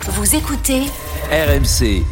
Vous écoutez RMC.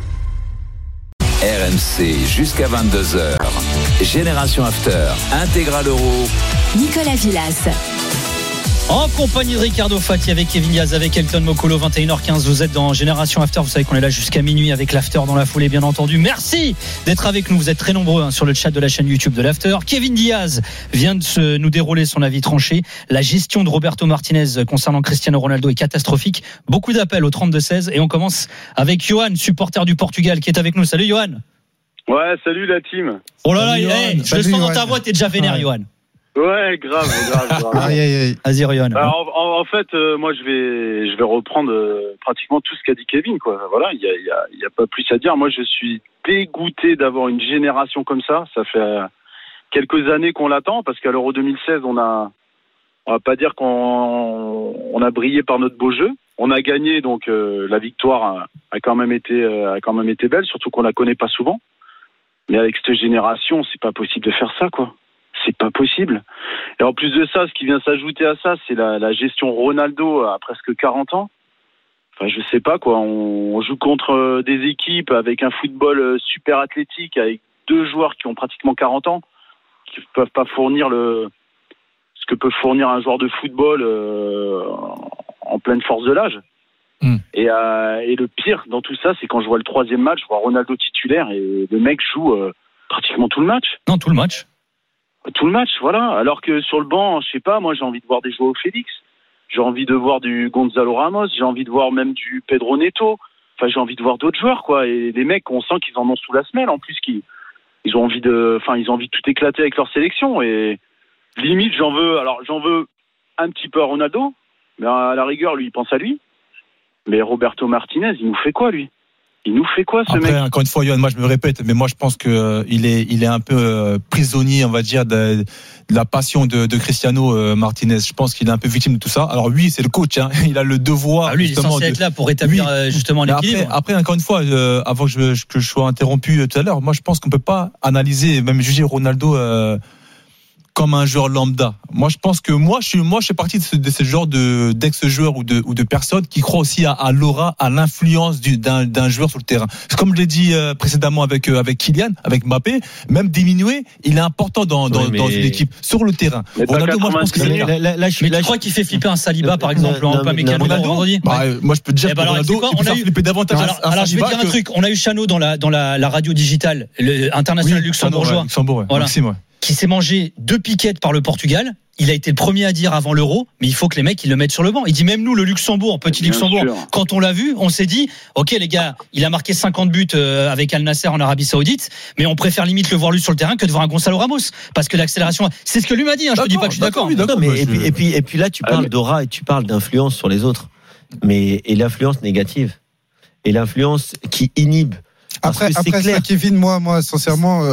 RMC jusqu'à 22h. Génération After. Intégral Euro. Nicolas Villas. En compagnie de Ricardo Fati, avec Kevin Diaz, avec Elton Mokolo, 21h15. Vous êtes dans Génération After. Vous savez qu'on est là jusqu'à minuit avec l'After dans la foulée, bien entendu. Merci d'être avec nous. Vous êtes très nombreux sur le chat de la chaîne YouTube de l'After. Kevin Diaz vient de nous dérouler son avis tranché. La gestion de Roberto Martinez concernant Cristiano Ronaldo est catastrophique. Beaucoup d'appels au 32-16. Et on commence avec Johan, supporter du Portugal, qui est avec nous. Salut Johan. Ouais, salut la team. Oh là là, je le sens dans ta voix, t'es déjà vénère, Johan. Ouais, grave. Aïe. Vas-y, Ryan. En fait, moi, je vais reprendre pratiquement tout ce qu'a dit Kevin, quoi. Voilà, il y a pas plus à dire. Moi, je suis dégoûté d'avoir une génération comme ça. Ça fait quelques années qu'on l'attend, parce qu'à l'Euro 2016, on va pas dire qu'on a brillé par notre beau jeu. On a gagné, donc la victoire a quand même été belle, surtout qu'on la connaît pas souvent. Mais avec cette génération, c'est pas possible de faire ça, quoi. C'est pas possible. Et en plus de ça, ce qui vient s'ajouter à ça, c'est la gestion Ronaldo à presque 40 ans. Enfin, je sais pas, quoi. On joue contre des équipes avec un football super athlétique, avec deux joueurs qui ont pratiquement 40 ans, qui peuvent pas fournir ce que peut fournir un joueur de football en pleine force de l'âge. Et le pire dans tout ça, c'est quand je vois le troisième match, je vois Ronaldo titulaire et le mec joue pratiquement tout le match. Non, tout le match. Tout le match, voilà. Alors que sur le banc, je sais pas, moi j'ai envie de voir des Joao Félix, j'ai envie de voir du Gonzalo Ramos, j'ai envie de voir même du Pedro Neto. Enfin, j'ai envie de voir d'autres joueurs, quoi. Et les mecs, on sent qu'ils en ont sous la semelle. En plus, ils ont envie de tout éclater avec leur sélection. Et limite, j'en veux un petit peu à Ronaldo, mais à la rigueur, lui, il pense à lui. Mais Roberto Martinez, il nous fait quoi, lui? Il nous fait quoi, ce mec? Encore une fois, Yoann, moi je me répète, mais moi je pense que il est un peu prisonnier, on va dire, de la passion de Cristiano Martinez. Je pense qu'il est un peu victime de tout ça. Alors oui, c'est le coach, hein. Il a le devoir. Lui, il est censé être là pour rétablir justement l'équilibre. Après, encore une fois, avant que je sois interrompu tout à l'heure, moi je pense qu'on peut pas analyser, même juger Ronaldo comme un joueur lambda. Moi, je pense que moi, je fais partie de ce genre d'ex-joueurs ou de personnes qui croient aussi à l'aura, à l'influence d'un joueur sur le terrain. C'est comme je l'ai dit précédemment avec Kylian, avec Mbappé, même diminué, il est important dans une équipe sur le terrain. Ronaldo, moi, je pense que c'est tu crois qu'il fait flipper un Saliba, par exemple, en plein mécano vendredi? Moi, je peux te dire que Ronaldo, il peut faire flipper davantage. Alors, je vais dire un truc. On a eu Chano dans la radio digitale, international luxembourgeois. Voilà. Maxime, qui s'est mangé 2 piquettes par le Portugal. Il a été le premier à dire avant l'Euro, mais il faut que les mecs ils le mettent sur le banc. Il dit même nous, le Luxembourg, petit Bien Luxembourg, sûr. quand on l'a vu, on s'est dit, ok les gars, il a marqué 50 buts avec Al Nasser en Arabie Saoudite, mais on préfère limite le voir lui sur le terrain que de voir un Gonzalo Ramos, parce que l'accélération, c'est ce que lui m'a dit. Je te dis pas que je suis d'accord. Et puis là, tu parles d'aura et tu parles d'influence sur les autres, et l'influence négative, et l'influence qui inhibe. Après ça, Kevin, moi, sincèrement,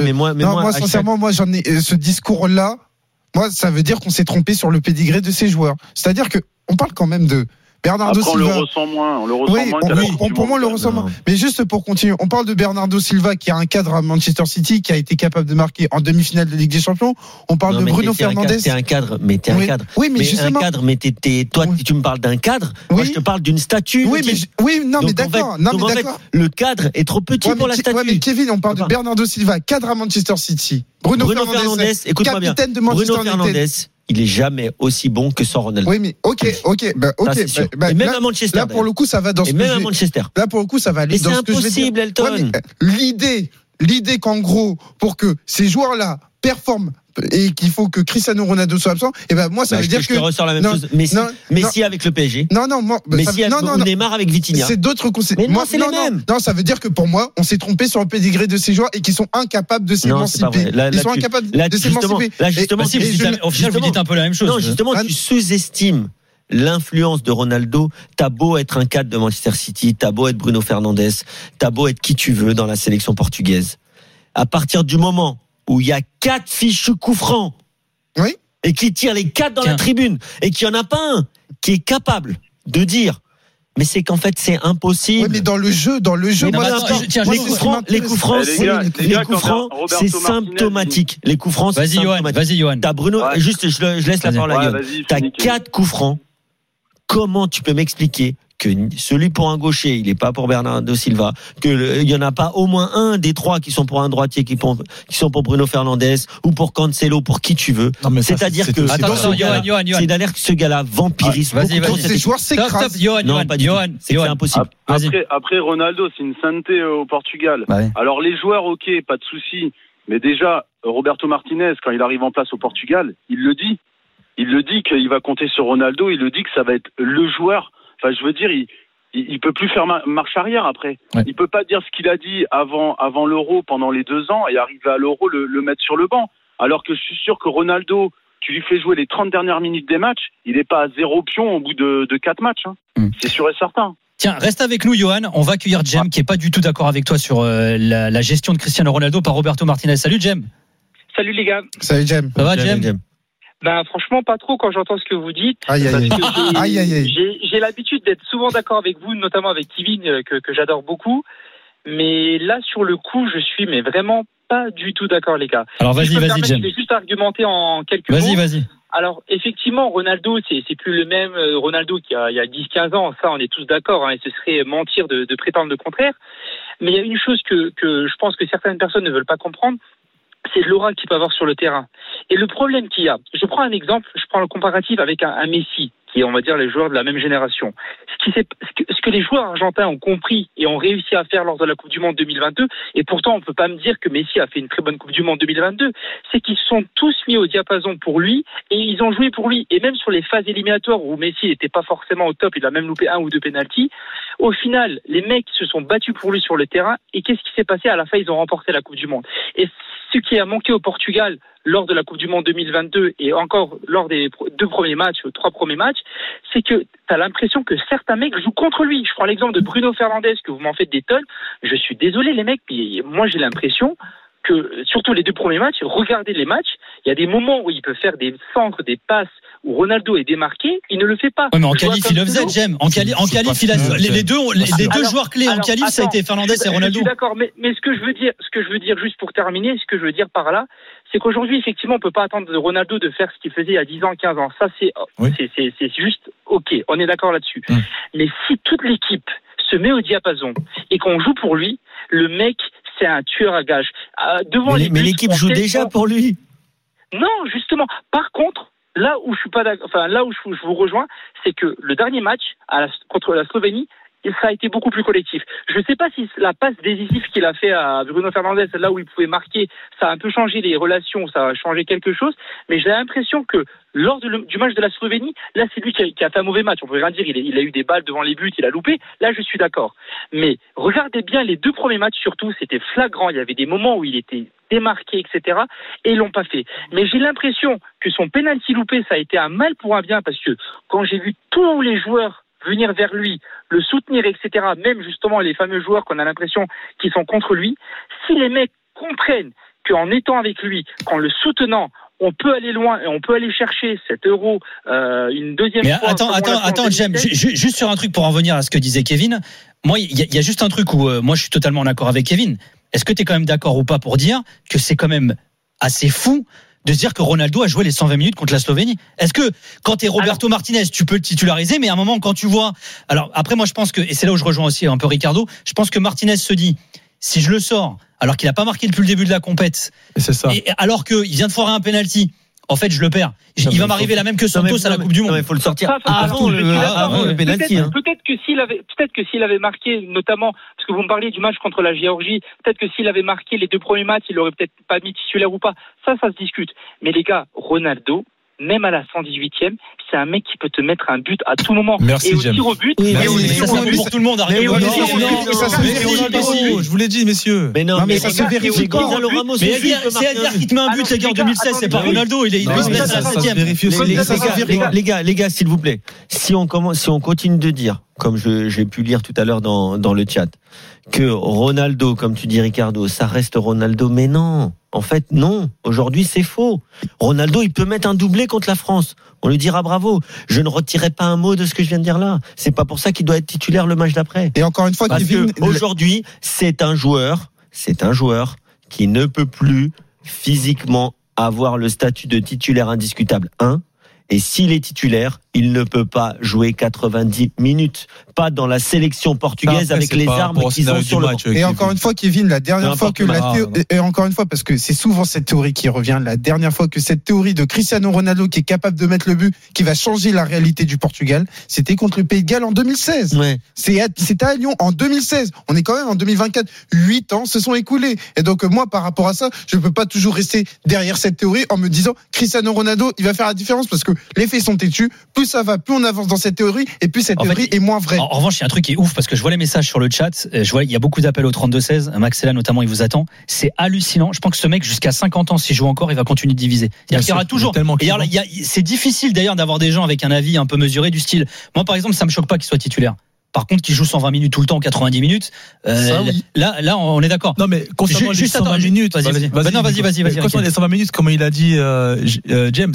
moi, j'en ai ce discours-là. Moi, ça veut dire qu'on s'est trompé sur le pédigré de ces joueurs. C'est-à-dire que on parle quand même de Bernardo Après, Silva. on le ressent moins. Pour moi, on le ressent moins. Mais juste pour continuer, on parle de Bernardo Silva qui a un cadre à Manchester City, qui a été capable de marquer en demi-finale de Ligue des Champions. On parle de Bruno Fernandes. T'es un cadre. Oui, mais justement. Un cadre, mais toi, tu me parles d'un cadre. Oui. Moi, je te parle d'une statue. Mais d'accord. Le cadre est trop petit pour la statue. Mais Kevin, on parle de Bernardo Silva, cadre à Manchester City. Bruno Fernandes, écoute-moi bien. Capitaine de Manchester Bruno Fernandes, il est jamais aussi bon que sans Ronaldo. Oui, mais ok. Et même là, à Manchester. Là, pour le coup, ça va dans ce et même à Manchester. Là, pour le coup, ça va aller dans ce que je vais dire. C'est impossible, Elton. L'idée qu'en gros, pour que ces joueurs-là performent et qu'il faut que Cristiano Ronaldo soit absent, et ben moi ça veut dire que je te ressors la même chose. Messi avec le PSG. Messi avec Neymar avec Vitinha. C'est d'autres concepts. Mais c'est les mêmes. Non, ça veut dire que pour moi, on s'est trompé sur le pédigré de ces joueurs et qu'ils sont incapables de s'émanciper. Ils sont incapables de s'émanciper. Là justement, au final, vous dites un peu la même chose. Non, justement, tu sous-estimes l'influence de Ronaldo. T'as beau être un cadre de Manchester City, t'as beau être Bruno Fernandes, t'as beau être qui tu veux dans la sélection portugaise. À partir du moment où il y a 4 fichus coups francs, oui, et qui tirent les 4 dans la tribune, et qu'il n'y en a pas un qui est capable de dire, mais c'est qu'en fait c'est impossible. Oui, mais dans le jeu, les coups francs, c'est symptomatique. Les coups francs, c'est symptomatique. Vas-y, Johan. T'as Bruno, juste, je laisse la parole à Johan. T'as 4 coups francs. Comment tu peux m'expliquer que celui pour un gaucher, il n'est pas pour Bernardo Silva, il y en a pas au moins un des trois qui sont pour un droitier, qui sont pour Bruno Fernandes ou pour Cancelo, pour qui tu veux. C'est-à-dire que ce gars-là vampirise. Ces joueurs s'écrasent. C'est impossible. Après Ronaldo, c'est une sainteté au Portugal. Ouais. Alors les joueurs, ok, pas de souci, mais déjà Roberto Martinez, quand il arrive en place au Portugal, il le dit qu'il va compter sur Ronaldo, il le dit que ça va être le joueur. Enfin, je veux dire, il peut plus faire marche arrière après. Ouais. Il peut pas dire ce qu'il a dit avant l'Euro pendant les 2 ans et arriver à l'Euro le mettre sur le banc. Alors que je suis sûr que Ronaldo, tu lui fais jouer les 30 dernières minutes des matchs, il n'est pas à 0 pion au bout de 4 matchs. C'est sûr et certain. Tiens, reste avec nous, Johan. On va accueillir Jem, qui est pas du tout d'accord avec toi sur la gestion de Cristiano Ronaldo par Roberto Martinez. Salut, Jem. Salut les gars. Salut, Jem. Ça va, Jem? Ben franchement pas trop quand j'entends ce que vous dites. Aïe. J'ai l'habitude d'être souvent d'accord avec vous, notamment avec Kevin que j'adore beaucoup. Mais là sur le coup, je suis vraiment pas du tout d'accord les gars. Alors vas-y, Jem. Je vais juste argumenter en quelques mots. Vas-y. Alors effectivement, Ronaldo, c'est plus le même Ronaldo qu'il y a 10-15 ans. Ça, on est tous d'accord. Et ce serait mentir de prétendre le contraire. Mais il y a une chose que je pense que certaines personnes ne veulent pas comprendre. C'est l'aura qu'il peut avoir sur le terrain. Et le problème qu'il y a, je prends un exemple, je prends le comparatif avec un Messi, qui est, on va dire, les joueurs de la même génération. Ce que les joueurs argentins ont compris et ont réussi à faire lors de la Coupe du Monde 2022, et pourtant on ne peut pas me dire que Messi a fait une très bonne Coupe du Monde 2022, c'est qu'ils se sont tous mis au diapason pour lui et ils ont joué pour lui. Et même sur les phases éliminatoires où Messi n'était pas forcément au top, il a même loupé 1 ou 2 pénaltys, au final, les mecs se sont battus pour lui sur le terrain et qu'est-ce qui s'est passé? À la fin, ils ont remporté la Coupe du Monde. Et ce qui a manqué au Portugal lors de la Coupe du Monde 2022 et encore lors des 3 premiers matchs, c'est que tu as l'impression que certains mecs jouent contre lui. Je prends l'exemple de Bruno Fernandes, que vous m'en faites des tonnes. Je suis désolé les mecs, mais moi j'ai l'impression que, surtout les 2 premiers matchs, regardez les matchs, il y a des moments où il peut faire des centres, des passes, où Ronaldo est démarqué, il ne le fait pas. Ouais, mais en qualif, il le faisait, Jem. En qualif, il a les deux joueurs clés en qualif, ça a été Fernandes et Ronaldo. Je suis d'accord, mais ce que je veux dire juste pour terminer, ce que je veux dire par là, c'est qu'aujourd'hui, effectivement, on peut pas attendre de Ronaldo de faire ce qu'il faisait il y a 10 ans, 15 ans. Ça, c'est juste OK. On est d'accord là-dessus. Mais si toute l'équipe se met au diapason et qu'on joue pour lui, le mec, c'est un tueur à gages. Mais l'équipe joue déjà pour lui. Non, justement. Par contre, là où je suis pas d'accord, là où je vous rejoins, c'est que le dernier match contre la Slovénie, ça a été beaucoup plus collectif. Je ne sais pas si la passe décisive qu'il a fait à Bruno Fernandes, là où il pouvait marquer, ça a un peu changé les relations, ça a changé quelque chose, mais j'ai l'impression que lors du match de la Slovénie, là c'est lui qui a fait un mauvais match, on peut rien dire, il a eu des balles devant les buts, il a loupé, là je suis d'accord. Mais regardez bien les 2 premiers matchs surtout, c'était flagrant, il y avait des moments où il était démarqué, etc. et ils l'ont pas fait. Mais j'ai l'impression que son penalty loupé, ça a été un mal pour un bien, parce que quand j'ai vu tous les joueurs venir vers lui, le soutenir, etc., même justement les fameux joueurs qu'on a l'impression qu'ils sont contre lui, si les mecs comprennent qu'en étant avec lui, qu'en le soutenant, on peut aller loin et on peut aller chercher cet euro une deuxième fois. Attends, Jem, juste sur un truc pour en revenir à ce que disait Kevin. Moi, il y a juste un truc où moi je suis totalement d'accord avec Kevin. Est-ce que tu es quand même d'accord ou pas pour dire que c'est quand même assez fou de se dire que Ronaldo a joué les 120 minutes contre la Slovénie? Est-ce que quand tu es Roberto Martinez, tu peux le titulariser, mais à un moment quand tu vois... Alors après moi je pense que, et c'est là où je rejoins aussi un peu Ricardo, je pense que Martinez se dit, si je le sors, alors qu'il n'a pas marqué depuis le début de la compète, c'est ça. Et alors qu'il vient de foirer un penalty, en fait je le perds. Il va m'arriver la même que Santos à la Coupe du Monde. Il faut le sortir avant le penalty. Peut-être que s'il avait marqué, notamment, parce que vous me parliez du match contre la Géorgie, peut-être que s'il avait marqué les 2 premiers matchs, il aurait peut-être pas mis titulaire ou pas. Ça se discute. Mais les gars, Ronaldo, même à la 118e, c'est un mec qui peut te mettre un but à tout moment. Merci, et au tir au but. Ça se pour tout le monde. Je vous l'ai dit, messieurs. Mais non, mais ça se vérifie quand. C'est Eder qui te met un but, les gars, en 2016, c'est pas Ronaldo. Il se met à la 7e. Les gars, s'il vous plaît. Si on continue de dire, comme j'ai pu lire tout à l'heure dans le chat, que Ronaldo, comme tu dis Ricardo, ça reste Ronaldo, mais non. En fait, non. Aujourd'hui, c'est faux. Ronaldo, il peut mettre un doublé contre la France. On lui dira bravo. Je ne retirerai pas un mot de ce que je viens de dire là. C'est pas pour ça qu'il doit être titulaire le match d'après. Et encore une fois, parce que aujourd'hui, c'est un joueur qui ne peut plus physiquement avoir le statut de titulaire indiscutable. Et s'il est titulaire, il ne peut pas jouer 90 minutes. Pas dans la sélection portugaise avec les armes qu'ils ont sur le banc. Et encore une fois, Kevin, la dernière fois que et encore une fois, parce que c'est souvent cette théorie qui revient, la dernière fois que cette théorie de Cristiano Ronaldo qui est capable de mettre le but, qui va changer la réalité du Portugal, c'était contre le Pays de Galles en 2016. Ouais. C'était à Lyon en 2016. On est quand même en 2024. 8 ans se sont écoulés. Et donc, moi, par rapport à ça, je ne peux pas toujours rester derrière cette théorie en me disant Cristiano Ronaldo, il va faire la différence parce que les faits sont têtus. Plus ça va, plus on avance dans cette théorie et plus cette théorie est moins vraie. En revanche, il y a un truc qui est ouf parce que je vois les messages sur le chat. Je vois, il y a beaucoup d'appels au 32-16. Maxella, notamment, il vous attend. C'est hallucinant. Je pense que ce mec, jusqu'à 50 ans, s'il joue encore, il va continuer de diviser. C'est-à-dire qu'il y aura toujours. C'est difficile d'ailleurs d'avoir des gens avec un avis un peu mesuré du style. Moi, par exemple, ça me choque pas qu'il soit titulaire. Par contre, qu'il joue 120 minutes tout le temps, 90 minutes, oui. là, on est d'accord. Non, mais concernant les 120 minutes, vas-y. Concernant les 120 minutes, comme il a dit, James,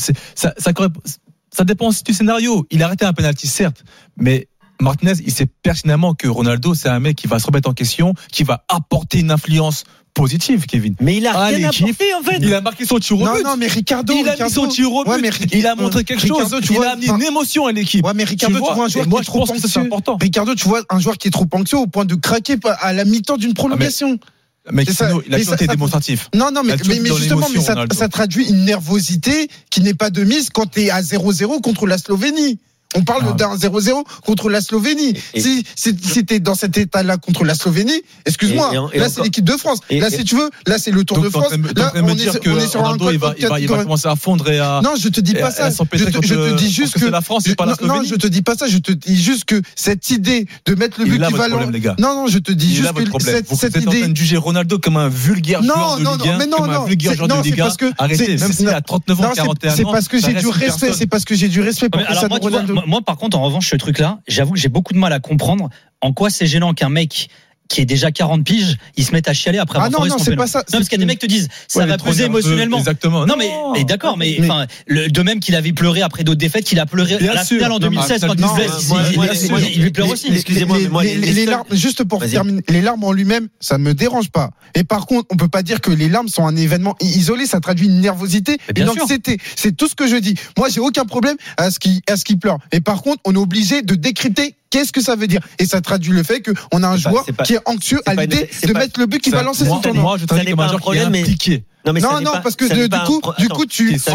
ça dépend aussi du scénario. Il a arrêté un penalty, certes, mais Martinez, il sait pertinemment que Ronaldo, c'est un mec qui va se remettre en question, qui va apporter une influence positive, Kevin. Mais il a rien apporté, en fait. Il a marqué son tir au but. Non, mais Ricardo, il a mis son tir au but. Il a montré quelque chose. Il a amené une émotion à l'équipe. Ouais, mais Ricardo, tu vois un joueur qui est trop anxieux. Ricardo, tu vois un joueur qui est trop anxieux au point de craquer à la mi-temps d'une prolongation. Mais il a toujours été démonstratif. Non, mais justement, ça traduit une nervosité qui n'est pas de mise quand tu es à 0-0 contre la Slovénie. On parle d'un 0-0 contre la Slovénie. Si t'es dans cet état-là contre la Slovénie, excuse-moi, là c'est l'équipe de France. Là, si tu veux, là c'est le Tour de France. Là, on est sur un il va commencer à fondre et à. Non, je te dis pas ça. Je te dis juste que c'est la France, c'est pas la Slovénie. Non, je te dis pas ça. Je te dis juste que cette idée de mettre le but équivalent. Non, je te dis juste que cette idée. Vous êtes en train de juger Ronaldo comme un vulgaire joueur de Ligue 1, comme un vulgaire joueur de Ligue 1. Arrêtez, même s'il a 39 ans, 41 ans. C'est parce que j'ai du respect. C'est parce que j'ai du respect pour Cristiano Ronaldo. Moi, par contre, en revanche, ce truc-là, j'avoue que j'ai beaucoup de mal à comprendre en quoi c'est gênant qu'un mec qui est déjà 40 piges, ils se mettent à chialer après avoir non, c'est pas ça. Non, parce qu'il y a des mecs qui te disent, ça va peser émotionnellement. Exactement. Non, mais d'accord, mais enfin, de même qu'il avait pleuré après d'autres défaites, qu'il a pleuré à la finale en 2016 quand il se blesse, il lui pleure aussi. Excusez-moi, mais moi, les larmes, juste pour terminer, les larmes en lui-même, ça me dérange pas. Et par contre, on peut pas dire que les larmes sont un événement isolé, ça traduit une nervosité, une anxiété. C'est tout ce que je dis. Moi, j'ai aucun problème à ce qu'il pleure. Et par contre, on est obligé de décrypter qu'est-ce que ça veut dire. Et ça traduit le fait qu'on a un joueur qui est anxieux à l'idée de mettre le but qui va lancer son tournoi. Moi, je traduis comme un joueur qui est impliqué. Non, parce que du coup,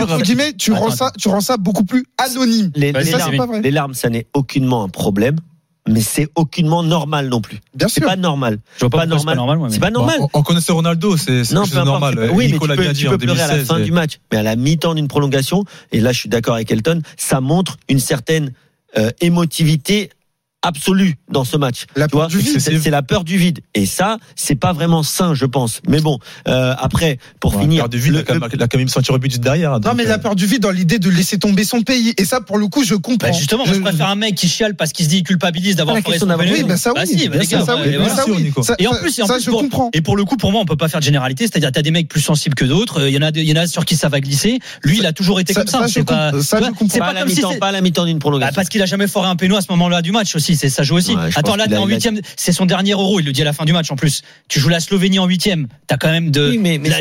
tu rends ça beaucoup plus anonyme. Les larmes, ça n'est aucunement un problème. Mais c'est aucunement normal non plus. Bien sûr. C'est pas normal. C'est pas normal. C'est pas normal. On connaissait Ronaldo, c'est normal. Oui, mais tu peux pleurer à la fin du match. Mais à la mi-temps d'une prolongation, et là je suis d'accord avec Elton, ça montre une certaine émotivité absolue dans ce match. C'est la peur du vide. Et ça, c'est pas vraiment sain, je pense. Mais bon, après, pour finir. La peur du vide, il a quand même senti au but derrière. Non, mais la peur du vide dans l'idée de laisser tomber son pays. Et ça, pour le coup, je comprends. Justement, moi, je préfère un mec qui chiale parce qu'il se dit il culpabilise d'avoir fait son oui, ça oui. Et en plus, je comprends. Et pour le coup, pour moi, on peut pas faire de généralité. C'est-à-dire, t'as des mecs plus sensibles que d'autres. Il y en a sur qui ça va glisser. Lui, il a toujours été comme ça. C'est pas à la mi-temps d'une prolongation. Parce qu'il a jamais foré un péno à ce moment-là du match aussi. Ça joue aussi. Attends, là, t'es en 8e. C'est son dernier Euro. Il le dit à la fin du match en plus. Tu joues la Slovénie en 8e. T'as quand même de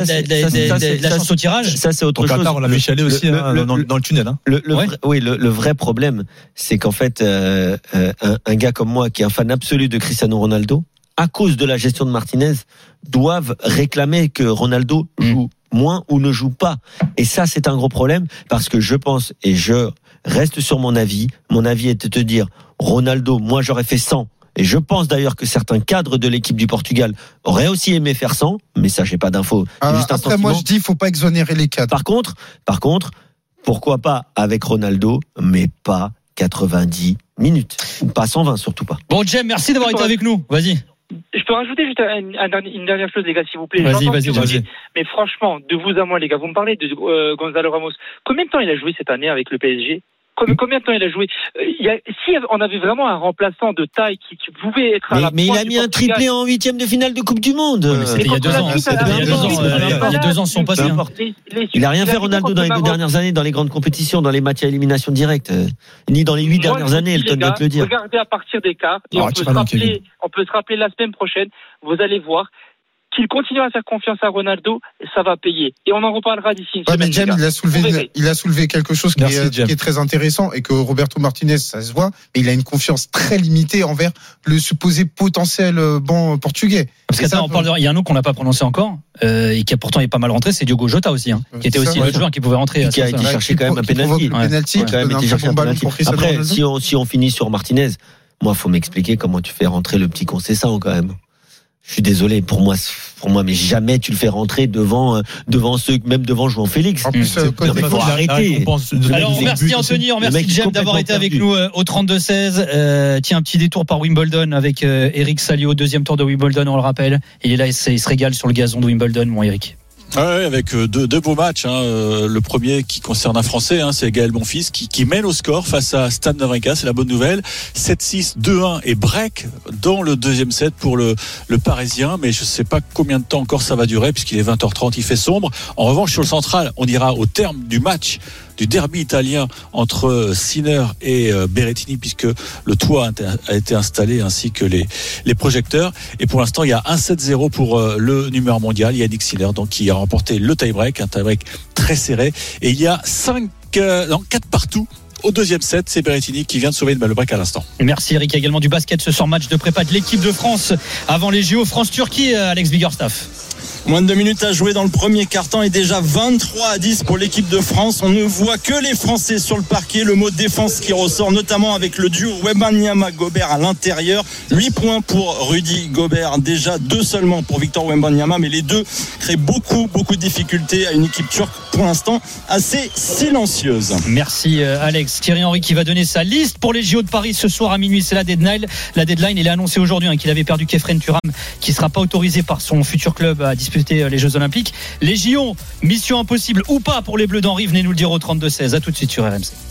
la chance au tirage. Ça, c'est autre chose. On l'a chialé aussi dans le tunnel. Le vrai problème, c'est qu'en fait, un gars comme moi, qui est un fan absolu de Cristiano Ronaldo, à cause de la gestion de Martinez, doivent réclamer que Ronaldo joue moins ou ne joue pas. Et ça, c'est un gros problème parce que je pense, et je reste sur mon avis est de te dire, Ronaldo, moi j'aurais fait 100. Et je pense d'ailleurs que certains cadres de l'équipe du Portugal auraient aussi aimé faire 100, mais ça, j'ai pas d'infos. Après, moi je dis, il faut pas exonérer les cadres. Par contre, pourquoi pas avec Ronaldo, mais pas 90 minutes. Pas 120, surtout pas. Bon, Jem, merci d'avoir été avec nous. Vas-y. Je peux rajouter juste une dernière chose, les gars, s'il vous plaît. Vas-y. Mais franchement, de vous à moi, les gars, vous me parlez de Gonzalo Ramos. Combien de temps il a joué cette année avec le PSG ? Combien de temps il a joué ? Si on avait vraiment un remplaçant de taille qui pouvait être à la mais il a mis un triplé en 8e de finale de Coupe du Monde. C'était il y a 2 ans. Il y a 2 ans, sont passés. Il a rien fait, Ronaldo, dans les 2 dernières années, dans les grandes compétitions, dans les matchs à élimination directe. Ni dans les 8 dernières années, Elton doit te le dire. Regardez à partir des quarts, et on peut se rappeler la semaine prochaine, vous allez voir. qu'il continue à faire confiance à Ronaldo, ça va payer. Et on en reparlera d'ici une semaine. Mais James, il a soulevé quelque chose qui est très intéressant et que Roberto Martinez, ça se voit, mais il a une confiance très limitée envers le supposé potentiel banc portugais. Parce il y a un nom qu'on n'a pas prononcé encore et qui a pourtant est pas mal rentré, c'est Diogo Jota aussi, qui était aussi le joueur qui pouvait rentrer. Qui a été chercher quand même un penalty. Après, si on finit sur Martinez, moi, faut m'expliquer comment tu fais rentrer le petit Conceição quand même. Je suis désolé, pour moi, mais jamais tu le fais rentrer devant ceux, même devant João Félix. En plus, faut arrêter. Alors, on remercie Anthony, on remercie James d'avoir été avec nous au 32-16. Tiens, un petit détour par Wimbledon avec Eric Salio, deuxième tour de Wimbledon, on le rappelle. Il est là, il se régale sur le gazon de Wimbledon, mon Eric. Ouais, avec deux beaux matchs. Le premier qui concerne un Français, c'est Gaël Monfils qui mène au score face à Stan Wawrinka, c'est la bonne nouvelle. 7-6, 2-1 et break dans le deuxième set pour le Parisien, mais je ne sais pas combien de temps encore ça va durer puisqu'il est 20h30, il fait sombre. En revanche, sur le central, on ira au terme du match du derby italien entre Sinner et Berrettini, puisque le toit a été installé ainsi que les projecteurs. Et pour l'instant, il y a 1-7-0 pour le numéro mondial, Yannick Sinner, donc qui a remporté le tie-break, un tie-break très serré. Et il y a 4 partout. Au deuxième set, c'est Berrettini qui vient de sauver une balle break à l'instant. Merci Eric. Également du basket ce soir, match de prépa de l'équipe de France avant les JO. France-Turquie, Alex Biggerstaff. Moins de 2 minutes à jouer dans le premier quart-temps et déjà 23-10 pour l'équipe de France. On ne voit que les Français sur le parquet. Le mot défense qui ressort notamment avec le duo Wembanyama-Gobert à l'intérieur. 8 points pour Rudy Gobert, déjà 2 seulement pour Victor Wembanyama, mais les deux créent beaucoup de difficultés à une équipe turque pour l'instant assez silencieuse. Merci Alex. Thierry Henry qui va donner sa liste pour les JO de Paris ce soir à minuit. C'est la deadline. Il a annoncé aujourd'hui qu'il avait perdu Kefren Turam, qui ne sera pas autorisé par son futur club à disputer les Jeux Olympiques. Les JO, mission impossible ou pas pour les Bleus d'Henry, venez nous le dire au 32-16. À tout de suite sur RMC.